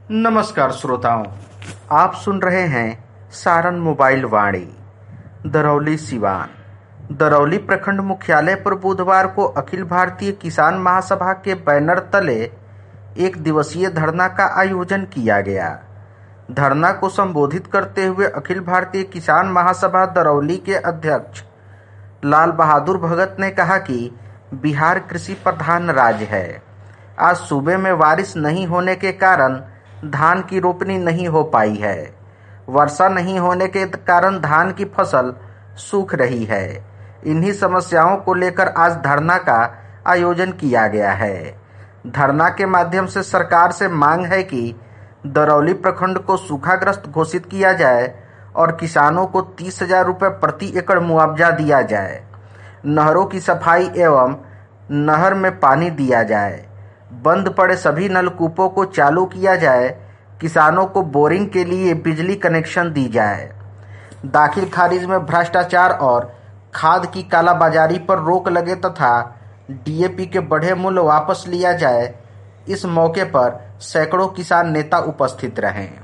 नमस्कार श्रोताओं, आप सुन रहे हैं सारण मोबाइल वाणी। दरौली सिवान। दरौली प्रखंड मुख्यालय पर बुधवार को अखिल भारतीय किसान महासभा के बैनर तले एक दिवसीय धरना का आयोजन किया गया। धरना को संबोधित करते हुए अखिल भारतीय किसान महासभा दरौली के अध्यक्ष लाल बहादुर भगत ने कहा कि बिहार कृषि प्रधान राज्य है। आज सूबे में बारिश नहीं होने के कारण धान की रोपनी नहीं हो पाई है। वर्षा नहीं होने के कारण धान की फसल सूख रही है। इन्हीं समस्याओं को लेकर आज धरना का आयोजन किया गया है। धरना के माध्यम से सरकार से मांग है कि दरौली प्रखंड को सूखाग्रस्त घोषित किया जाए और किसानों को 30,000 रुपये प्रति एकड़ मुआवजा दिया जाए। नहरों की सफाई एवं नहर में पानी दिया जाए। बंद पड़े सभी नलकूपों को चालू किया जाए। किसानों को बोरिंग के लिए बिजली कनेक्शन दी जाए। दाखिल खारिज में भ्रष्टाचार और खाद की कालाबाजारी पर रोक लगे तथा डीएपी के बढ़े मूल्य वापस लिया जाए। इस मौके पर सैकड़ों किसान नेता उपस्थित रहे।